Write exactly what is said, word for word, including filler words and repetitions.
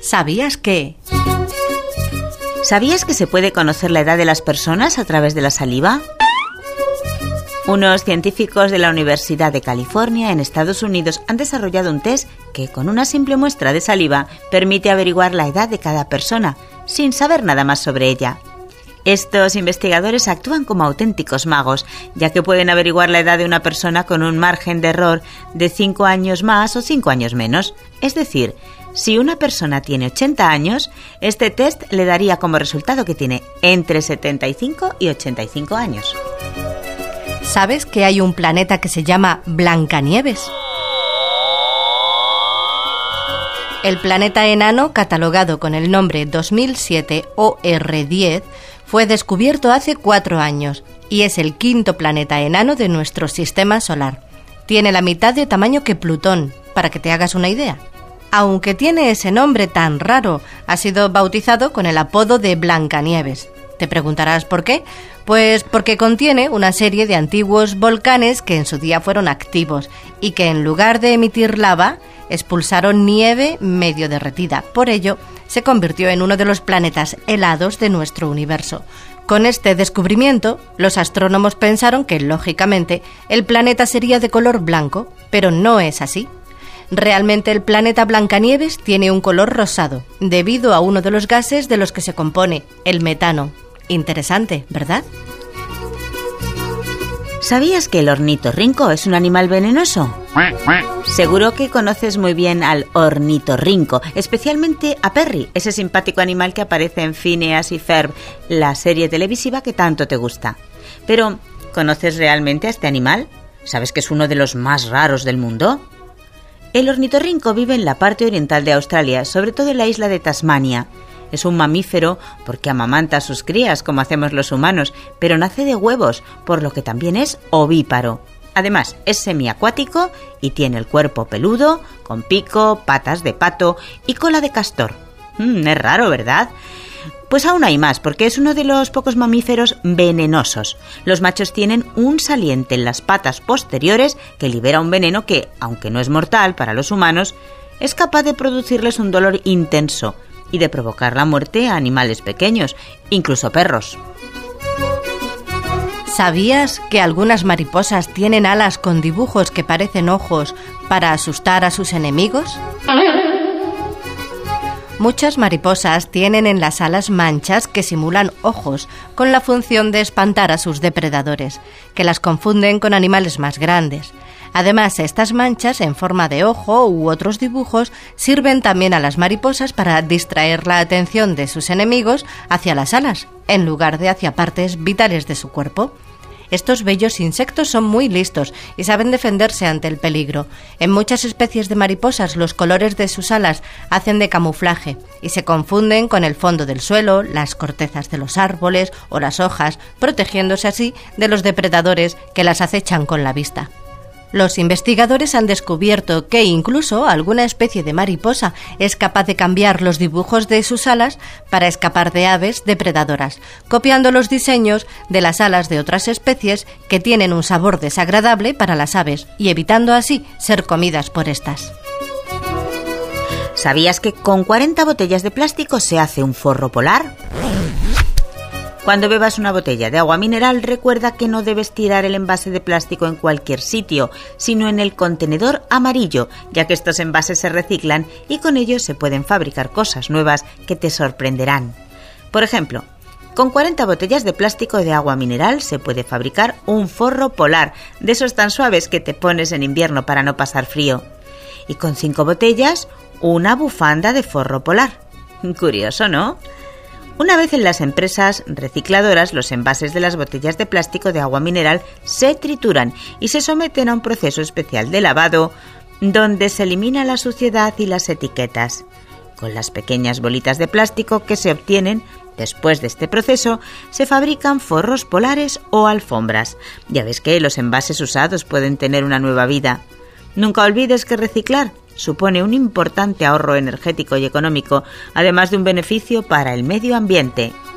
¿Sabías que? ¿Sabías que se puede conocer la edad de las personas a través de la saliva? Unos científicos de la Universidad de California en Estados Unidos han desarrollado un test que con una simple muestra de saliva permite averiguar la edad de cada persona, sin saber nada más sobre ella. Estos investigadores actúan como auténticos magos, ya que pueden averiguar la edad de una persona con un margen de error de cinco años más o cinco años menos. Es decir, si una persona tiene ochenta años, este test le daría como resultado que tiene entre setenta y cinco y ochenta y cinco años. ¿Sabes que hay un planeta que se llama Blancanieves? El planeta enano, catalogado con el nombre dos mil siete O R diez, fue descubierto hace cuatro años y es el quinto planeta enano de nuestro sistema solar. Tiene la mitad de tamaño que Plutón, para que te hagas una idea. Aunque tiene ese nombre tan raro, ha sido bautizado con el apodo de Blancanieves. ¿Te preguntarás por qué? Pues porque contiene una serie de antiguos volcanes que en su día fueron activos y que en lugar de emitir lava, expulsaron nieve medio derretida. Por ello, se convirtió en uno de los planetas helados de nuestro universo. Con este descubrimiento, los astrónomos pensaron que, lógicamente, el planeta sería de color blanco, pero no es así. Realmente el planeta Blancanieves tiene un color rosado, debido a uno de los gases de los que se compone, el metano. Interesante, ¿verdad? ¿Sabías que el ornitorrinco es un animal venenoso? Seguro que conoces muy bien al ornitorrinco, especialmente a Perry, ese simpático animal que aparece en Phineas y Ferb, la serie televisiva que tanto te gusta. Pero, ¿conoces realmente a este animal? ¿Sabes que es uno de los más raros del mundo? El ornitorrinco vive en la parte oriental de Australia, sobre todo en la isla de Tasmania. Es un mamífero porque amamanta a sus crías, como hacemos los humanos, pero nace de huevos, por lo que también es ovíparo. Además, es semiacuático y tiene el cuerpo peludo, con pico, patas de pato y cola de castor. Mm, es raro, ¿verdad? Pues aún hay más, porque es uno de los pocos mamíferos venenosos. Los machos tienen un saliente en las patas posteriores que libera un veneno que, aunque no es mortal para los humanos, es capaz de producirles un dolor intenso y de provocar la muerte a animales pequeños, incluso perros. ¿Sabías que algunas mariposas tienen alas con dibujos que parecen ojos para asustar a sus enemigos? Muchas mariposas tienen en las alas manchas que simulan ojos, con la función de espantar a sus depredadores, que las confunden con animales más grandes. Además, estas manchas en forma de ojo u otros dibujos sirven también a las mariposas para distraer la atención de sus enemigos hacia las alas, en lugar de hacia partes vitales de su cuerpo. Estos bellos insectos son muy listos y saben defenderse ante el peligro. En muchas especies de mariposas los colores de sus alas hacen de camuflaje y se confunden con el fondo del suelo, las cortezas de los árboles o las hojas, protegiéndose así de los depredadores que las acechan con la vista. Los investigadores han descubierto que incluso alguna especie de mariposa es capaz de cambiar los dibujos de sus alas para escapar de aves depredadoras, copiando los diseños de las alas de otras especies que tienen un sabor desagradable para las aves y evitando así ser comidas por estas. ¿Sabías que con cuarenta botellas de plástico se hace un forro polar? Cuando bebas una botella de agua mineral, recuerda que no debes tirar el envase de plástico en cualquier sitio, sino en el contenedor amarillo, ya que estos envases se reciclan y con ellos se pueden fabricar cosas nuevas que te sorprenderán. Por ejemplo, con cuarenta botellas de plástico de agua mineral se puede fabricar un forro polar, de esos tan suaves que te pones en invierno para no pasar frío. Y con cinco botellas, una bufanda de forro polar. Curioso, ¿no? Una vez en las empresas recicladoras, los envases de las botellas de plástico de agua mineral se trituran y se someten a un proceso especial de lavado donde se elimina la suciedad y las etiquetas. Con las pequeñas bolitas de plástico que se obtienen después de este proceso, se fabrican forros polares o alfombras. Ya ves que los envases usados pueden tener una nueva vida. Nunca olvides que reciclar supone un importante ahorro energético y económico, además de un beneficio para el medio ambiente.